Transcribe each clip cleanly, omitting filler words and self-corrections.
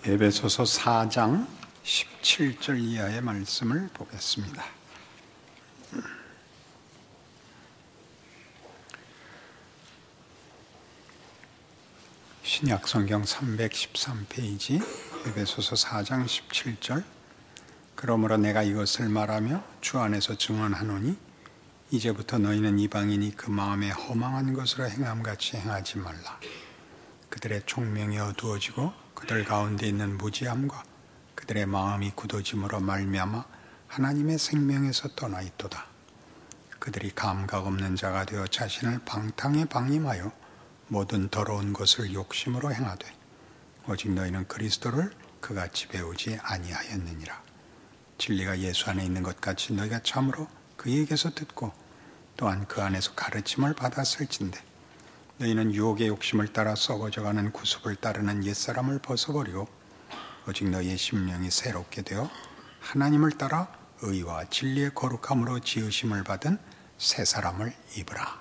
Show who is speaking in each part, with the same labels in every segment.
Speaker 1: 에베소서 4장 17절 이하의 말씀을 보겠습니다. 신약성경 313페이지 에베소서 4장 17절. 그러므로 내가 이것을 말하며 주 안에서 증언하노니 이제부터 너희는 이방인이 그 마음에 허망한 것으로 행함같이 행하지 말라. 그들의 총명이 어두워지고 그들 가운데 있는 무지함과 그들의 마음이 굳어짐으로 말미암아 하나님의 생명에서 떠나 있도다. 그들이 감각 없는 자가 되어 자신을 방탕에 방임하여 모든 더러운 것을 욕심으로 행하되 오직 너희는 그리스도를 그같이 배우지 아니하였느니라. 진리가 예수 안에 있는 것 같이 너희가 참으로 그에게서 듣고 또한 그 안에서 가르침을 받았을진데 너희는 유혹의 욕심을 따라 썩어져가는 구습을 따르는 옛사람을 벗어버리고 오직 너희의 심령이 새롭게 되어 하나님을 따라 의와 진리의 거룩함으로 지으심을 받은 새 사람을 입으라.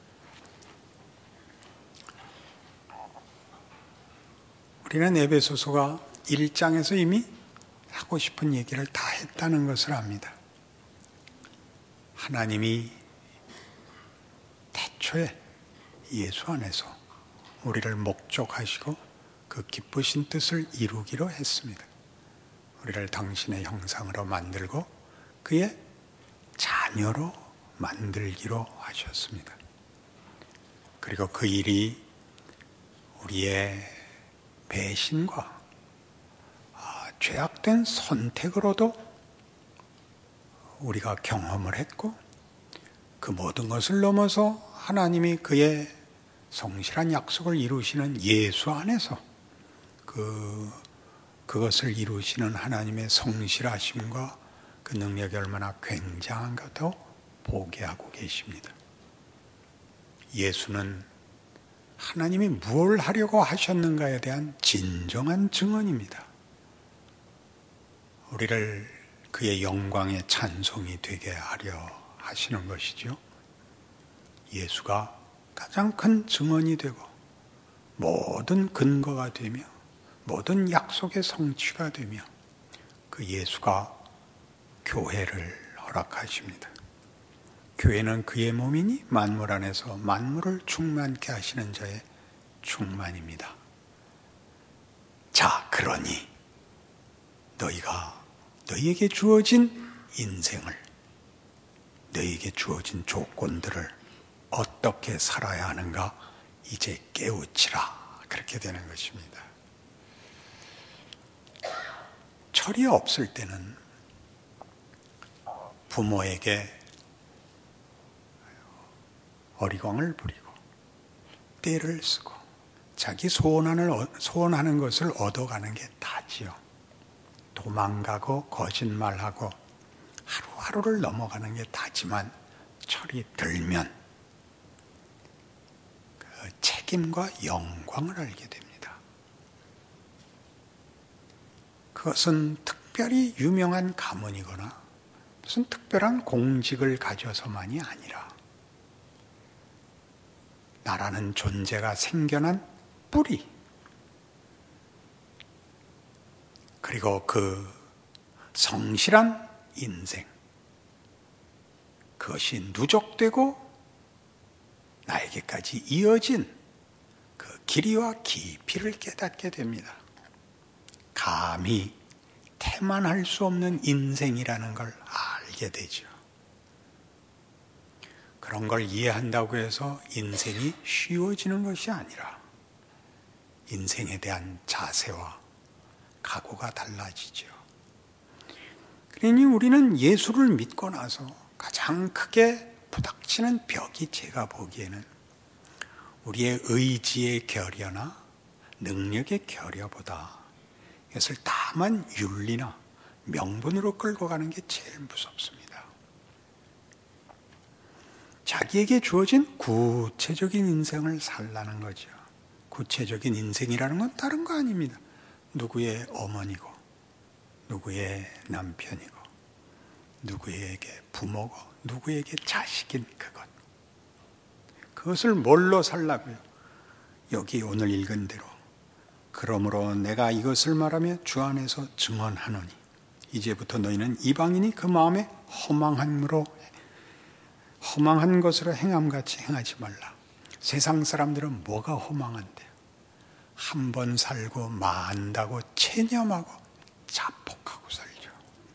Speaker 1: 우리는 에베소서가 1장에서 이미 하고 싶은 얘기를 다 했다는 것을 압니다. 하나님이 태초에 예수 안에서 우리를 목적하시고 그 기쁘신 뜻을 이루기로 했습니다. 우리를 당신의 형상으로 만들고 그의 자녀로 만들기로 하셨습니다. 그리고 그 일이 우리의 배신과 죄악된 선택으로도 우리가 경험을 했고 그 모든 것을 넘어서 하나님이 그의 성실한 약속을 이루시는 예수 안에서 그것을 이루시는 하나님의 성실하심과 그 능력이 얼마나 굉장한가도 보게 하고 계십니다. 예수는 하나님이 무엇을 하려고 하셨는가에 대한 진정한 증언입니다. 우리를 그의 영광의 찬송이 되게 하려 하시는 것이죠. 예수가 가장 큰 증언이 되고 모든 근거가 되며 모든 약속의 성취가 되며 그 예수가 교회를 허락하십니다. 교회는 그의 몸이니 만물 안에서 만물을 충만케 하시는 자의 충만입니다. 자, 그러니 너희에게 주어진 인생을, 너희에게 주어진 조건들을 어떻게 살아야 하는가 이제 깨우치라. 그렇게 되는 것입니다. 철이 없을 때는 부모에게 어리광을 부리고 떼를 쓰고 자기 소원하는 것을 얻어가는 게 다지요. 도망가고 거짓말하고 하루하루를 넘어가는 게 다지만 철이 들면 그 책임과 영광을 알게 됩니다. 그것은 특별히 유명한 가문이거나 무슨 특별한 공직을 가져서만이 아니라 나라는 존재가 생겨난 뿌리, 그리고 그 성실한 인생, 그것이 누적되고 나에게까지 이어진 그 길이와 깊이를 깨닫게 됩니다. 감히 태만할 수 없는 인생이라는 걸 알게 되죠. 그런 걸 이해한다고 해서 인생이 쉬워지는 것이 아니라 인생에 대한 자세와 각오가 달라지죠. 그러니 우리는 예수를 믿고 나서 가장 크게 부닥치는 벽이 제가 보기에는 우리의 의지의 결여나 능력의 결여보다 이것을 다만 윤리나 명분으로 끌고 가는 게 제일 무섭습니다. 자기에게 주어진 구체적인 인생을 살라는 거죠. 구체적인 인생이라는 건 다른 거 아닙니다. 누구의 어머니고 누구의 남편이고 누구에게 부모고 누구에게 자식인 그것. 그것을 뭘로 살라고요? 여기 오늘 읽은 대로 그러므로 내가 이것을 말하며 주 안에서 증언하노니 이제부터 너희는 이방인이 그 마음에 허망한 것으로 행함같이 행하지 말라. 세상 사람들은 뭐가 허망한데요? 한 번 살고 만다고 체념하고 자폭하고 살죠.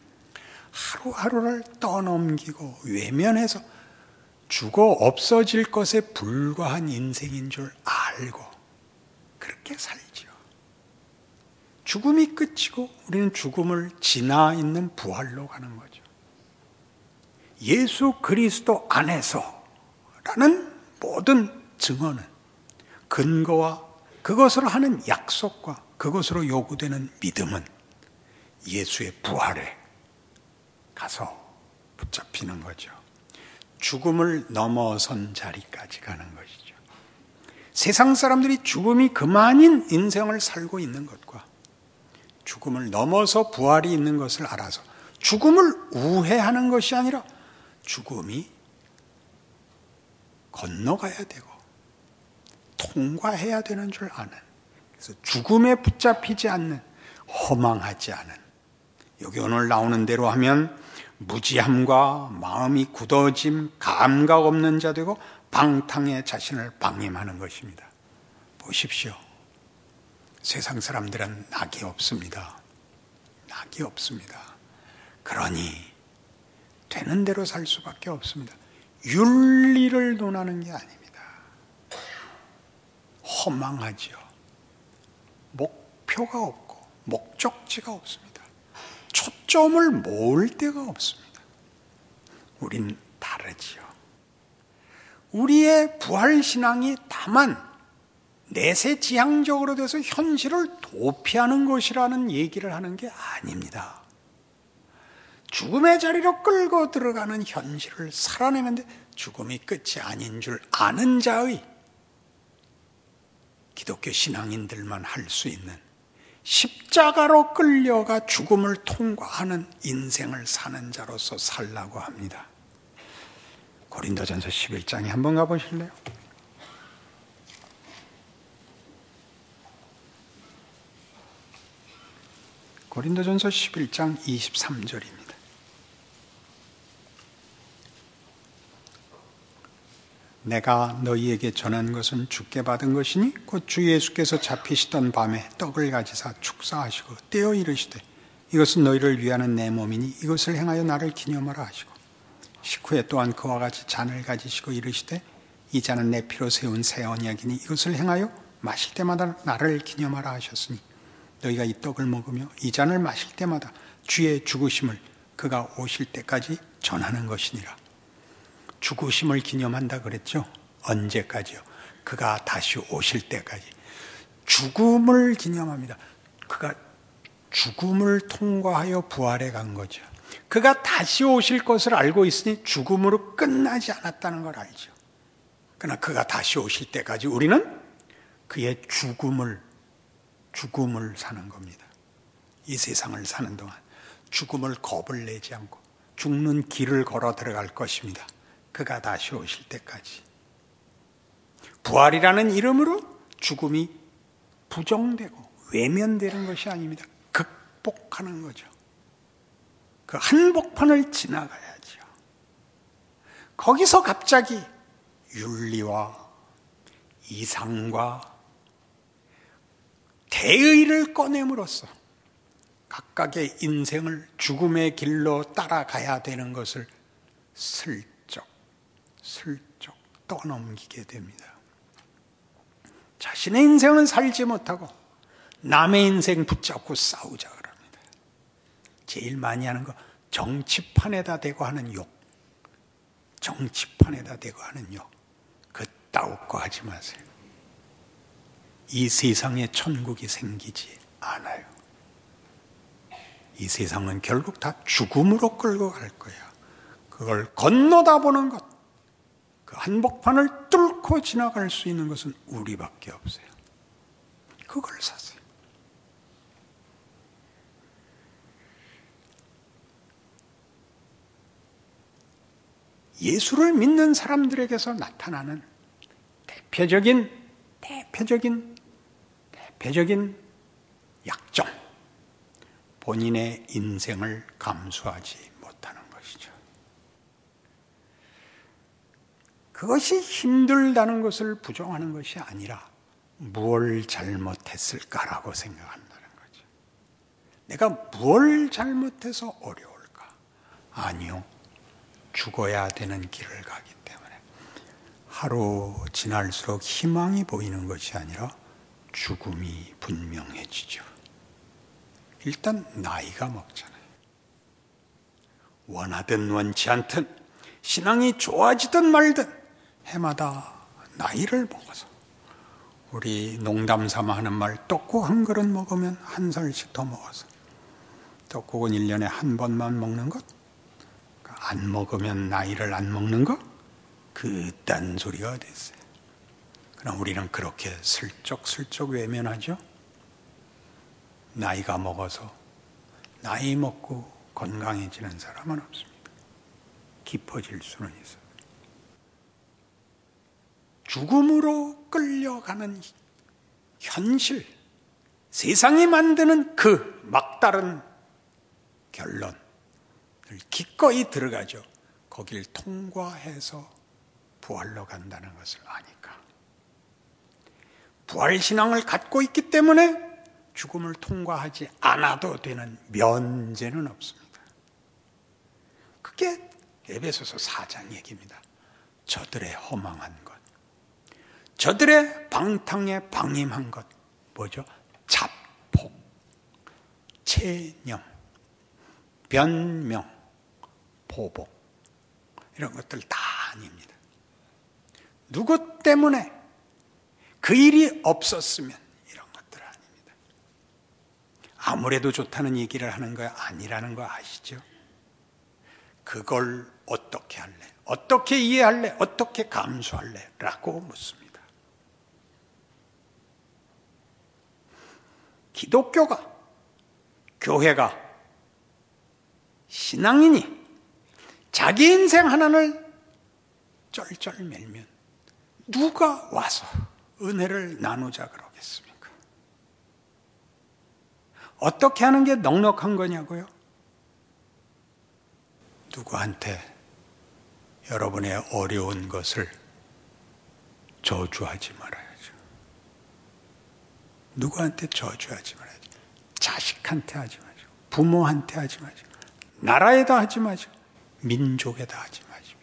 Speaker 1: 하루하루를 떠넘기고 외면해서 죽어 없어질 것에 불과한 인생인 줄 알고 그렇게 살죠. 죽음이 끝이고 우리는 죽음을 지나 있는 부활로 가는 거죠. 예수 그리스도 안에서라는 모든 증언은 근거와 그것으로 하는 약속과 그것으로 요구되는 믿음은 예수의 부활에 가서 붙잡히는 거죠. 죽음을 넘어선 자리까지 가는 것이죠. 세상 사람들이 죽음이 그만인 인생을 살고 있는 것과 죽음을 넘어서 부활이 있는 것을 알아서 죽음을 우회하는 것이 아니라 죽음이 건너가야 되고 통과해야 되는 줄 아는, 그래서 죽음에 붙잡히지 않는, 허망하지 않은, 여기 오늘 나오는 대로 하면 무지함과 마음이 굳어짐, 감각 없는 자 되고 방탕에 자신을 방임하는 것입니다. 보십시오. 세상 사람들은 낙이 없습니다. 낙이 없습니다. 그러니 되는 대로 살 수밖에 없습니다. 윤리를 논하는 게 아닙니다. 허망하지요. 목표가 없고 목적지가 없습니다. 초점을 모을 데가 없습니다. 우린 다르지요. 우리의 부활신앙이 다만 내세지향적으로 돼서 현실을 도피하는 것이라는 얘기를 하는 게 아닙니다. 죽음의 자리로 끌고 들어가는 현실을 살아내는데 죽음이 끝이 아닌 줄 아는 자의 기독교 신앙인들만 할 수 있는 십자가로 끌려가 죽음을 통과하는 인생을 사는 자로서 살라고 합니다. 고린도전서 11장에 한번 가보실래요? 고린도전서 11장 23절입니다. 내가 너희에게 전한 것은 주께 받은 것이니 곧 주 예수께서 잡히시던 밤에 떡을 가지사 축사하시고 떼어 이르시되 이것은 너희를 위하는 내 몸이니 이것을 행하여 나를 기념하라 하시고 식후에 또한 그와 같이 잔을 가지시고 이르시되 이 잔은 내 피로 세운 새 언약이니 이것을 행하여 마실 때마다 나를 기념하라 하셨으니 너희가 이 떡을 먹으며 이 잔을 마실 때마다 주의 죽으심을 그가 오실 때까지 전하는 것이니라. 죽으심을 기념한다 그랬죠? 언제까지요? 그가 다시 오실 때까지. 죽음을 기념합니다. 그가 죽음을 통과하여 부활해 간 거죠. 그가 다시 오실 것을 알고 있으니 죽음으로 끝나지 않았다는 걸 알죠. 그러나 그가 다시 오실 때까지 우리는 그의 죽음을 사는 겁니다. 이 세상을 사는 동안 죽음을 겁을 내지 않고 죽는 길을 걸어 들어갈 것입니다. 그가 다시 오실 때까지. 부활이라는 이름으로 죽음이 부정되고 외면되는 것이 아닙니다. 극복하는 거죠. 그 한복판을 지나가야죠. 거기서 갑자기 윤리와 이상과 대의를 꺼냄으로써 각각의 인생을 죽음의 길로 따라가야 되는 것을 슬쩍 떠넘기게 됩니다. 자신의 인생은 살지 못하고 남의 인생 붙잡고 싸우자 그럽니다. 제일 많이 하는 거 정치판에다 대고 하는 욕. 정치판에다 대고 하는 욕. 그따위 거 하지 마세요. 이 세상에 천국이 생기지 않아요. 이 세상은 결국 다 죽음으로 끌고 갈 거야. 그걸 건너다 보는 것, 그 한복판을 뚫고 지나갈 수 있는 것은 우리밖에 없어요. 그걸 사세요. 예수를 믿는 사람들에게서 나타나는 대표적인 약점, 본인의 인생을 감수하지 못하는 것이죠. 그것이 힘들다는 것을 부정하는 것이 아니라 뭘 잘못했을까라고 생각한다는 거죠. 내가 뭘 잘못해서 어려울까? 아니요. 죽어야 되는 길을 가기 때문에 하루 지날수록 희망이 보이는 것이 아니라 죽음이 분명해지죠. 일단 나이가 먹잖아요. 원하든 원치 않든 신앙이 좋아지든 말든 해마다 나이를 먹어서, 우리 농담 삼아 하는 말, 떡국 한 그릇 먹으면 한 살씩 더 먹어서, 떡국은 1년에 한 번만 먹는 것, 안 먹으면 나이를 안 먹는 것, 그딴 소리가 어디 있어요. 그럼 우리는 그렇게 슬쩍슬쩍 외면하죠. 나이가 먹어서 나이 먹고 건강해지는 사람은 없습니다. 깊어질 수는 있어요. 죽음으로 끌려가는 현실, 세상이 만드는 그 막다른 결론을 기꺼이 들어가죠. 거길 통과해서 부활로 간다는 것을 아니까. 부활신앙을 갖고 있기 때문에 죽음을 통과하지 않아도 되는 면제는 없습니다. 그게 에베소서 4장 얘기입니다. 저들의 허망한 것, 저들의 방탕에 방임한 것, 뭐죠? 자폭, 체념, 변명, 보복, 이런 것들 다 아닙니다. 누구 때문에 그 일이 없었으면 이런 것들 아닙니다. 아무래도 좋다는 얘기를 하는 거 아니라는 거 아시죠? 그걸 어떻게 할래? 어떻게 이해할래? 어떻게 감수할래? 라고 묻습니다. 기독교가, 교회가, 신앙인이 자기 인생 하나를 쩔쩔매면 누가 와서 은혜를 나누자 그러겠습니까? 어떻게 하는 게 넉넉한 거냐고요? 누구한테 여러분의 어려운 것을 저주하지 말아야죠. 누구한테 저주하지 말아야죠. 자식한테 하지 마시고, 부모한테 하지 마시고, 나라에다 하지 마시고, 민족에다 하지 마십시오.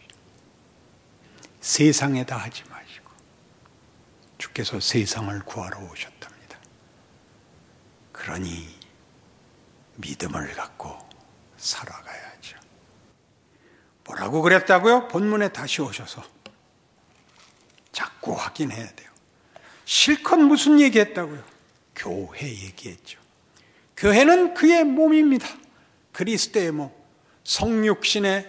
Speaker 1: 세상에다 하지 마시고. 주께서 세상을 구하러 오셨답니다. 그러니 믿음을 갖고 살아가야죠. 뭐라고 그랬다고요? 본문에 다시 오셔서 자꾸 확인해야 돼요. 실컷 무슨 얘기했다고요? 교회 얘기했죠. 교회는 그의 몸입니다. 그리스도의 몸, 성육신의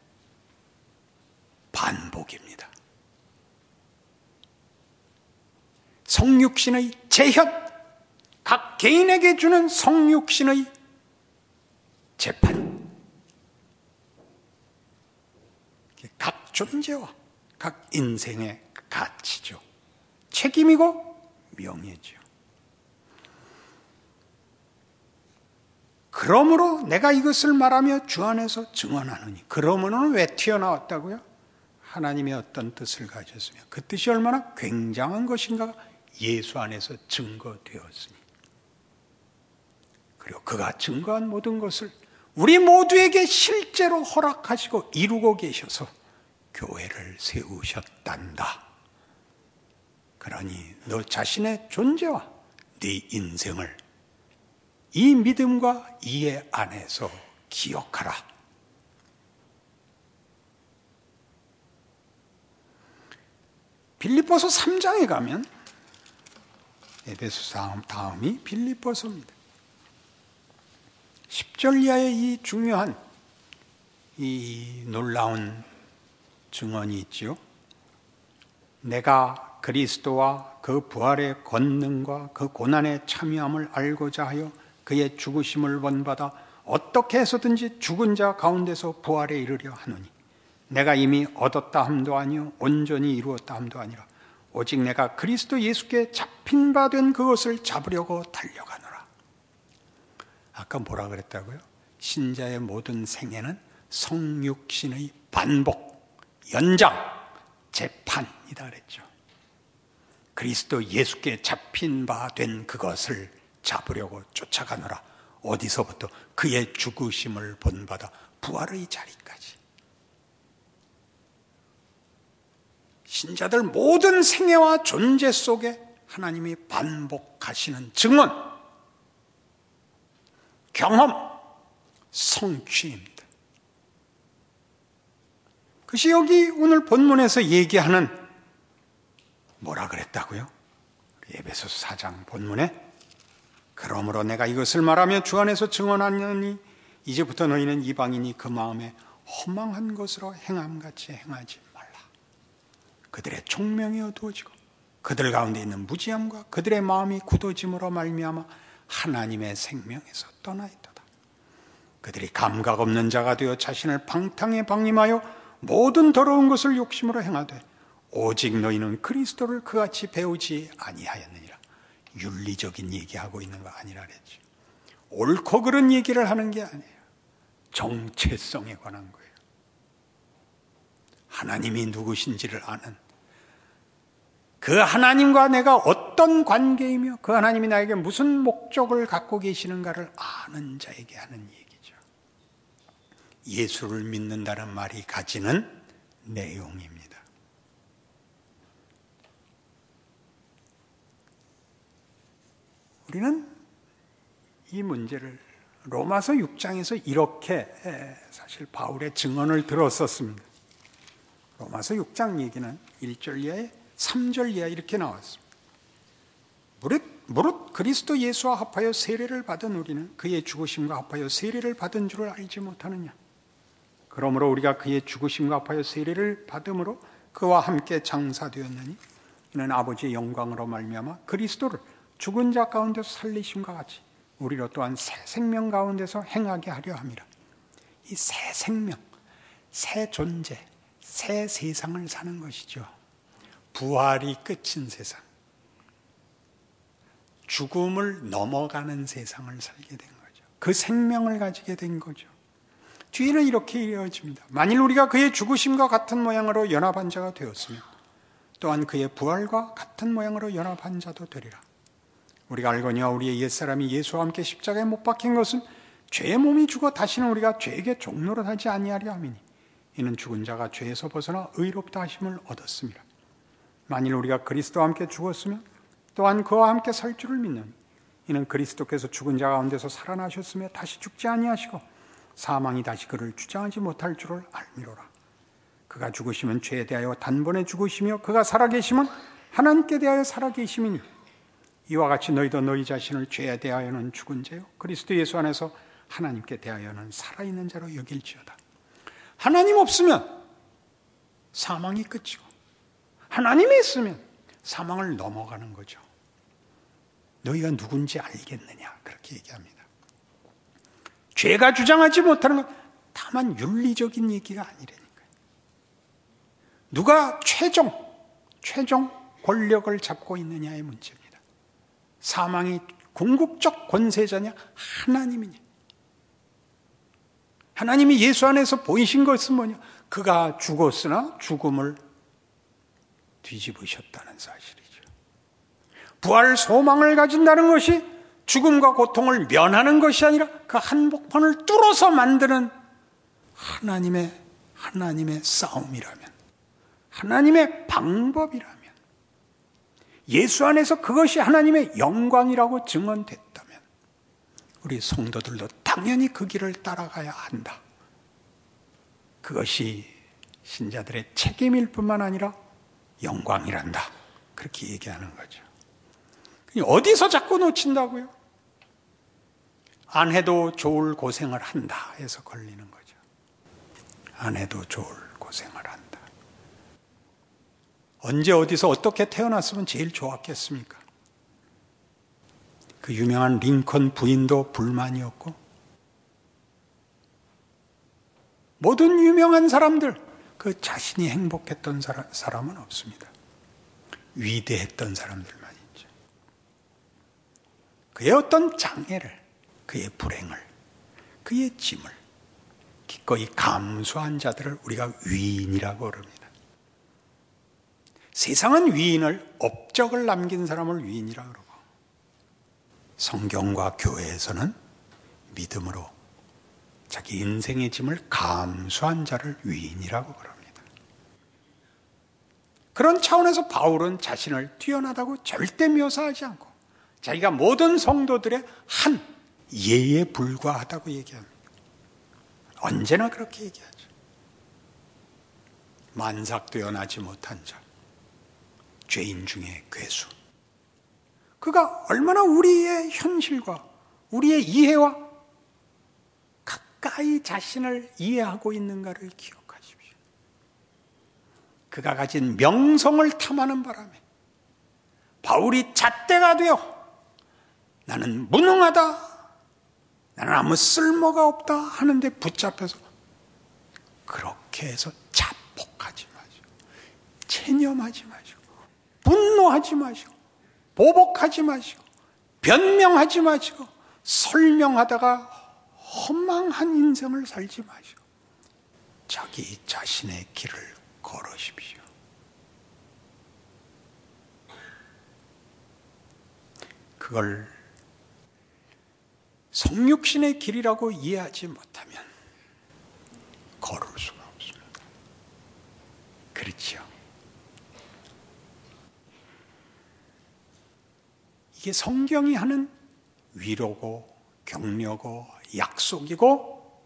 Speaker 1: 반복입니다. 성육신의 재현, 각 개인에게 주는 성육신의 재판, 각 존재와 각 인생의 가치죠. 책임이고 명예죠. 그러므로 내가 이것을 말하며 주 안에서 증언하노니. 그러므로는 왜 튀어나왔다고요? 하나님의 어떤 뜻을 가졌으며 그 뜻이 얼마나 굉장한 것인가가 예수 안에서 증거되었으니. 그리고 그가 증거한 모든 것을 우리 모두에게 실제로 허락하시고 이루고 계셔서 교회를 세우셨단다. 그러니 너 자신의 존재와 네 인생을 이 믿음과 이해 안에서 기억하라. 빌립보서 3장에 가면, 에베소 다음이 빌립보서입니다. 10절 이하의 이 중요한, 이 놀라운 증언이 있죠. 내가 그리스도와 그 부활의 권능과 그 고난의 참여함을 알고자 하여 그의 죽으심을 본받아 어떻게 해서든지 죽은 자 가운데서 부활에 이르려 하노니 내가 이미 얻었다 함도 아니요 온전히 이루었다 함도 아니라 오직 내가 그리스도 예수께 잡힌 바 된 그것을 잡으려고 달려가노라. 아까 뭐라 그랬다고요? 신자의 모든 생애는 성육신의 반복, 연장, 재판이다 그랬죠. 그리스도 예수께 잡힌 바 된 그것을 잡으려고 쫓아가느라 어디서부터 그의 죽으심을 본받아 부활의 자리까지. 신자들 모든 생애와 존재 속에 하나님이 반복하시는 증언, 경험, 성취입니다. 그것이 여기 오늘 본문에서 얘기하는 뭐라 그랬다고요? 에베소서 4장 본문에 그러므로 내가 이것을 말하며 주 안에서 증언하노니 이제부터 너희는 이방인이 그 마음에 허망한 것으로 행함같이 행하지 말라. 그들의 총명이 어두워지고 그들 가운데 있는 무지함과 그들의 마음이 굳어짐으로 말미암아 하나님의 생명에서 떠나 있도다. 그들이 감각 없는 자가 되어 자신을 방탕에 방임하여 모든 더러운 것을 욕심으로 행하되 오직 너희는 그리스도를 그같이 배우지 아니하였느니라. 윤리적인 얘기하고 있는 거 아니라 그랬죠. 옳고 그른 얘기를 하는 게 아니에요. 정체성에 관한 거예요. 하나님이 누구신지를 아는, 그 하나님과 내가 어떤 관계이며 그 하나님이 나에게 무슨 목적을 갖고 계시는가를 아는 자에게 하는 얘기죠. 예수를 믿는다는 말이 가지는 내용입니다. 우리는 이 문제를 로마서 6장에서 이렇게 사실 바울의 증언을 들었었습니다. 로마서 6장 얘기는 1절 이하에 3절 이하 이렇게 나왔습니다. 무릇 그리스도 예수와 합하여 세례를 받은 우리는 그의 죽으심과 합하여 세례를 받은 줄을 알지 못하느냐. 그러므로 우리가 그의 죽으심과 합하여 세례를 받음으로 그와 함께 장사되었느니 이는 아버지의 영광으로 말미암아 그리스도를 죽은 자 가운데서 살리심과 같이 우리로 또한 새 생명 가운데서 행하게 하려 함이라. 이 새 생명, 새 존재, 새 세상을 사는 것이죠. 부활이 끝인 세상, 죽음을 넘어가는 세상을 살게 된 거죠. 그 생명을 가지게 된 거죠. 뒤에는 이렇게 이어집니다. 만일 우리가 그의 죽으심과 같은 모양으로 연합한 자가 되었으면 또한 그의 부활과 같은 모양으로 연합한 자도 되리라. 우리가 알거니와 우리의 옛사람이 예수와 함께 십자가에 못 박힌 것은 죄의 몸이 죽어 다시는 우리가 죄에게 종노릇하지 아니하려 함이니 이는 죽은 자가 죄에서 벗어나 의롭다 하심을 얻었습니다. 만일 우리가 그리스도와 함께 죽었으면 또한 그와 함께 살 줄을 믿는 이는 그리스도께서 죽은 자 가운데서 살아나셨으며 다시 죽지 아니하시고 사망이 다시 그를 주장하지 못할 줄을 알미로라. 그가 죽으시면 죄에 대하여 단번에 죽으시며 그가 살아계심은 하나님께 대하여 살아계심이니 이와 같이 너희도 너희 자신을 죄에 대하여는 죽은 자요 그리스도 예수 안에서 하나님께 대하여는 살아있는 자로 여길지어다. 하나님 없으면 사망이 끝이고 하나님이 있으면 사망을 넘어가는 거죠. 너희가 누군지 알겠느냐 그렇게 얘기합니다. 죄가 주장하지 못하는 건 다만 윤리적인 얘기가 아니라니까요. 누가 최종 권력을 잡고 있느냐의 문제입니다. 사망이 궁극적 권세자냐 하나님이냐. 하나님이 예수 안에서 보이신 것은 뭐냐? 그가 죽었으나 죽음을 뒤집으셨다는 사실이죠. 부활 소망을 가진다는 것이 죽음과 고통을 면하는 것이 아니라 그 한복판을 뚫어서 만드는 하나님의 싸움이라면, 하나님의 방법이라면, 예수 안에서 그것이 하나님의 영광이라고 증언됐다면 우리 성도들도 당연히 그 길을 따라가야 한다. 그것이 신자들의 책임일 뿐만 아니라 영광이란다. 그렇게 얘기하는 거죠. 어디서 자꾸 놓친다고요? 안 해도 좋을 고생을 한다 해서 걸리는 거죠. 안 해도 좋을 고생을 한다. 언제 어디서 어떻게 태어났으면 제일 좋았겠습니까? 그 유명한 링컨 부인도 불만이었고 모든 유명한 사람들 그 자신이 행복했던 사람은 없습니다. 위대했던 사람들만 있죠. 그의 어떤 장애를, 그의 불행을, 그의 짐을 기꺼이 감수한 자들을 우리가 위인이라고 그럽니다. 세상은 위인을, 업적을 남긴 사람을 위인이라고 그러고, 성경과 교회에서는 믿음으로 자기 인생의 짐을 감수한 자를 위인이라고 그럽니다. 그런 차원에서 바울은 자신을 뛰어나다고 절대 묘사하지 않고 자기가 모든 성도들의 한 예에 불과하다고 얘기합니다. 언제나 그렇게 얘기하죠. 만삭되어 나지 못한 자, 죄인 중에 괴수. 그가 얼마나 우리의 현실과 우리의 이해와 가까이 자신을 이해하고 있는가를 기억하십시오. 그가 가진 명성을 탐하는 바람에 바울이 잣대가 되어 나는 무능하다, 나는 아무 쓸모가 없다 하는데 붙잡혀서 그렇게 해서 자폭하지 마시고, 체념하지 마시고, 분노하지 마시고, 보복하지 마시고, 변명하지 마시고, 설명하다가 허망한 인생을 살지 마시고 자기 자신의 길을 걸으십시오. 그걸 성육신의 길이라고 이해하지 못하면 걸을 수가 없습니다. 그렇지요? 이게 성경이 하는 위로고 격려고 약속이고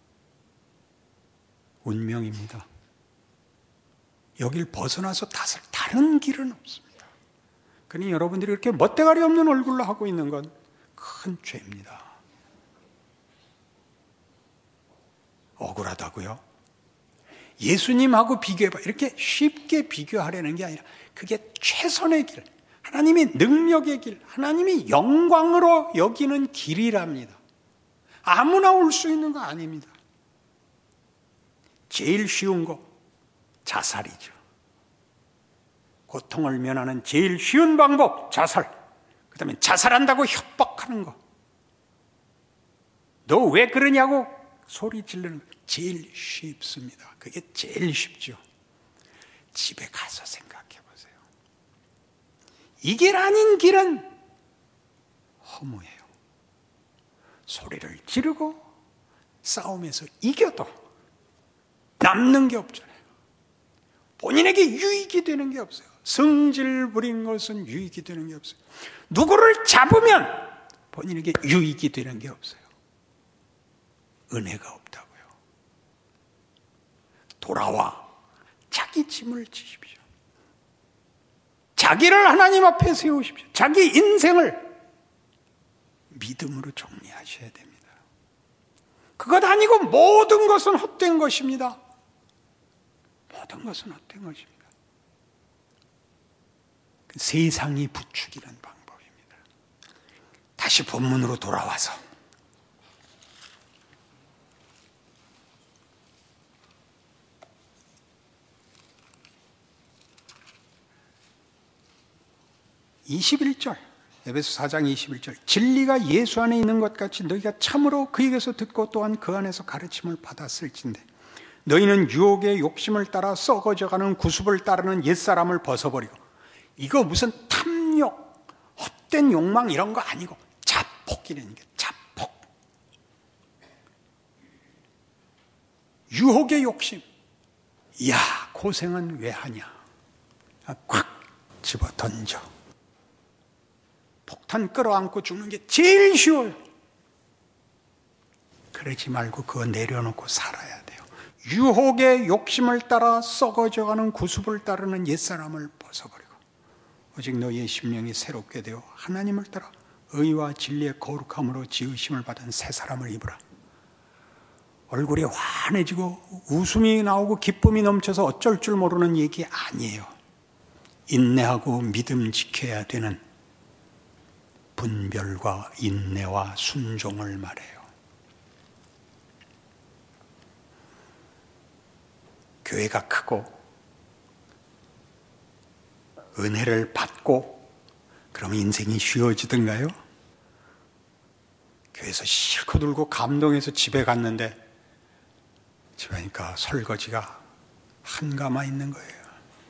Speaker 1: 운명입니다. 여길 벗어나서 다른 길은 없습니다. 그러니 여러분들이 이렇게 멋대가리 없는 얼굴로 하고 있는 건 큰 죄입니다. 억울하다고요? 예수님하고 비교해봐. 이렇게 쉽게 비교하려는 게 아니라 그게 최선의 길, 하나님이 능력의 길, 하나님이 영광으로 여기는 길이랍니다. 아무나 올 수 있는 거 아닙니다. 제일 쉬운 거 자살이죠. 고통을 면하는 제일 쉬운 방법 자살. 그 다음에 자살한다고 협박하는 거. 너 왜 그러냐고 소리 지르는 거 제일 쉽습니다. 그게 제일 쉽죠. 집에 가서 생각해 보세요. 이 길 아닌 길은 허무해요. 소리를 지르고 싸움에서 이겨도 남는 게 없잖아요. 본인에게 유익이 되는 게 없어요. 성질 부린 것은 유익이 되는 게 없어요. 누구를 잡으면 본인에게 유익이 되는 게 없어요. 은혜가 없다고요. 돌아와 자기 짐을 지십시오. 자기를 하나님 앞에 세우십시오. 자기 인생을 믿음으로 정리하셔야 됩니다. 그것 아니고 모든 것은 헛된 것입니다. 모든 것은 헛된 것입니다. 세상이 부추기는 방법입니다. 다시 본문으로 돌아와서 에베소 4장 21절 진리가 예수 안에 있는 것 같이 너희가 참으로 그에게서 듣고 또한 그 안에서 가르침을 받았을진데 너희는 유혹의 욕심을 따라 썩어져가는 구습을 따르는 옛사람을 벗어버리고 이거 무슨 탐욕, 헛된 욕망 이런 거 아니고 자폭이라는 게 자폭. 유혹의 욕심. 이야 고생은 왜 하냐. 콱 집어 던져. 폭탄 끌어안고 죽는 게 제일 쉬워요. 그러지 말고 그거 내려놓고 살아야 돼요. 유혹의 욕심을 따라 썩어져가는 구습을 따르는 옛사람을 벗어버리고 오직 너희의 심령이 새롭게 되어 하나님을 따라 의와 진리의 거룩함으로 지으심을 받은 새 사람을 입으라. 얼굴이 환해지고 웃음이 나오고 기쁨이 넘쳐서 어쩔 줄 모르는 얘기 아니에요. 인내하고 믿음 지켜야 되는 분별과 인내와 순종을 말해요. 교회가 크고 은혜를 받고 그러면 인생이 쉬워지던가요? 교회에서 실컷 울고 감동해서 집에 갔는데 집에 가니까 설거지가 한가마 있는 거예요.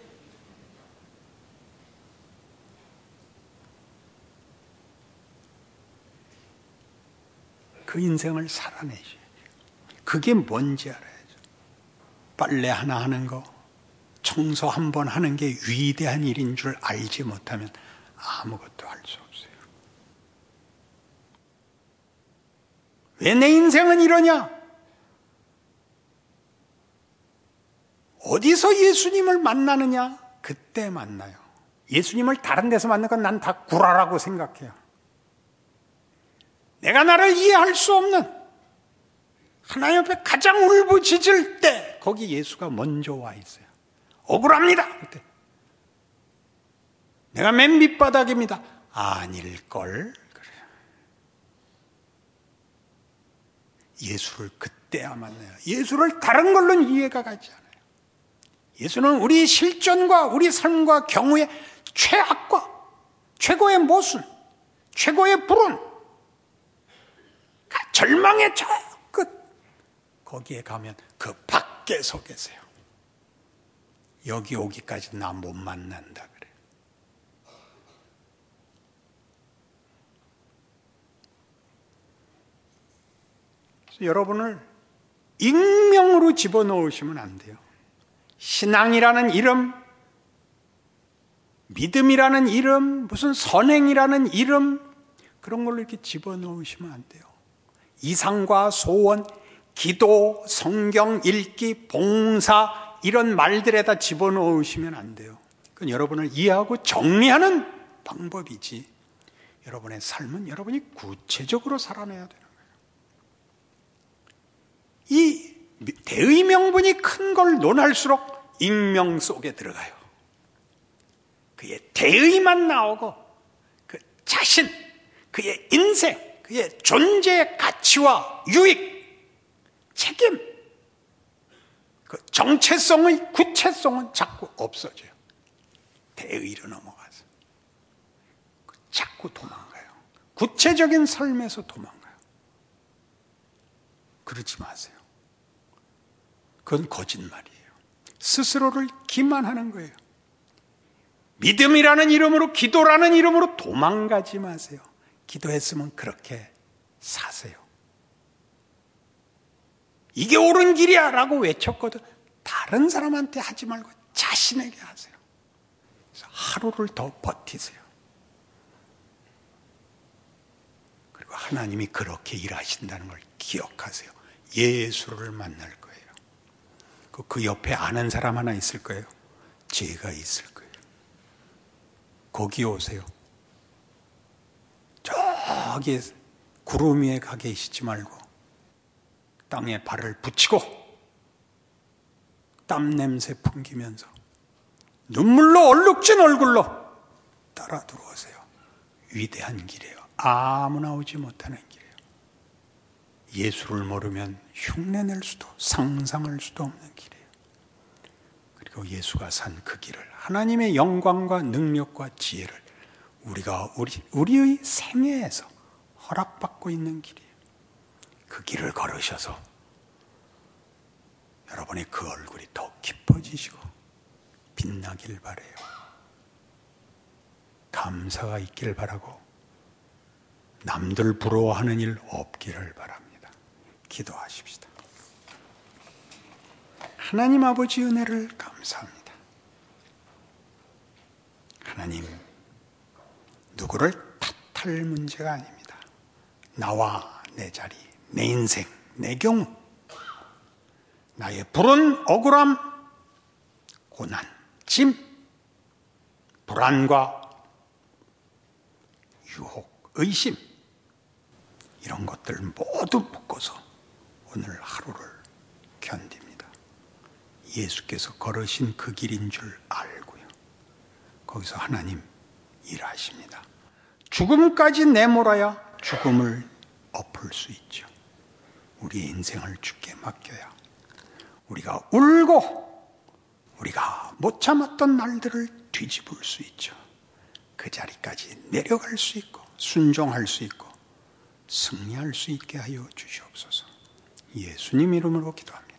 Speaker 1: 그 인생을 살아내셔야죠. 그게 뭔지 알아야죠. 빨래 하나 하는 거, 청소 한 번 하는 게 위대한 일인 줄 알지 못하면 아무것도 할 수 없어요. 왜 내 인생은 이러냐? 어디서 예수님을 만나느냐? 그때 만나요. 예수님을 다른 데서 만난 건 난 다 구라라고 생각해요. 내가 나를 이해할 수 없는 하나님 앞에 가장 울부짖을 때 거기 예수가 먼저 와 있어요. 억울합니다. 그때 내가 맨 밑바닥입니다. 아닐걸. 그래요. 예수를 그때야 만나요. 예수를 다른 걸로는 이해가 가지 않아요. 예수는 우리 실존과 우리 삶과 경우의 최악과 최고의 모순, 최고의 불운, 절망의 저 끝, 거기에 가면 그 밖에 서 계세요. 여기 오기까지 나 못 만난다 그래요. 그래서 여러분을 익명으로 집어넣으시면 안 돼요. 신앙이라는 이름, 믿음이라는 이름, 무슨 선행이라는 이름, 그런 걸로 이렇게 집어넣으시면 안 돼요. 이상과 소원, 기도, 성경 읽기, 봉사, 이런 말들에다 집어넣으시면 안 돼요. 그건 여러분을 이해하고 정리하는 방법이지, 여러분의 삶은 여러분이 구체적으로 살아내야 되는 거예요. 이 대의 명분이 큰 걸 논할수록 익명 속에 들어가요. 그의 대의만 나오고 그 자신, 그의 인생, 그의 존재의 가치와 유익, 책임, 그 정체성의 구체성은 자꾸 없어져요. 대의로 넘어가서 자꾸 도망가요. 구체적인 삶에서 도망가요. 그러지 마세요. 그건 거짓말이에요. 스스로를 기만하는 거예요. 믿음이라는 이름으로, 기도라는 이름으로 도망가지 마세요. 기도했으면 그렇게 사세요. 이게 옳은 길이야 라고 외쳤거든 다른 사람한테 하지 말고 자신에게 하세요. 그래서 하루를 더 버티세요. 그리고 하나님이 그렇게 일하신다는 걸 기억하세요. 예수를 만날 거예요. 그 옆에 아는 사람 하나 있을 거예요. 제가 있을 거예요. 거기 오세요. 저기 구름 위에 가 계시지 말고 땅에 발을 붙이고 땀 냄새 풍기면서 눈물로 얼룩진 얼굴로 따라 들어오세요. 위대한 길이에요. 아무나 오지 못하는 길이에요. 예수를 모르면 흉내낼 수도 상상할 수도 없는 길이에요. 그리고 예수가 산 그 길을, 하나님의 영광과 능력과 지혜를 우리가 우리의 생애에서 허락받고 있는 길이에요. 그 길을 걸으셔서 여러분의 그 얼굴이 더 깊어지시고 빛나길 바라요. 감사가 있길 바라고 남들 부러워하는 일 없기를 바랍니다. 기도하십시다. 하나님 아버지 은혜를 감사합니다. 하나님, 누구를 탓할 문제가 아닙니다. 나와 내 자리, 내 인생, 내 경우, 나의 불운, 억울함, 고난, 짐, 불안과 유혹, 의심, 이런 것들 모두 묶어서 오늘 하루를 견딥니다. 예수께서 걸으신 그 길인 줄 알고요. 거기서 하나님 일하십니다. 죽음까지 내몰아야 죽음을 엎을 수 있죠. 우리의 인생을 주께 맡겨야 우리가 울고 우리가 못 참았던 날들을 뒤집을 수 있죠. 그 자리까지 내려갈 수 있고 순종할 수 있고 승리할 수 있게 하여 주시옵소서. 예수님 이름으로 기도합니다.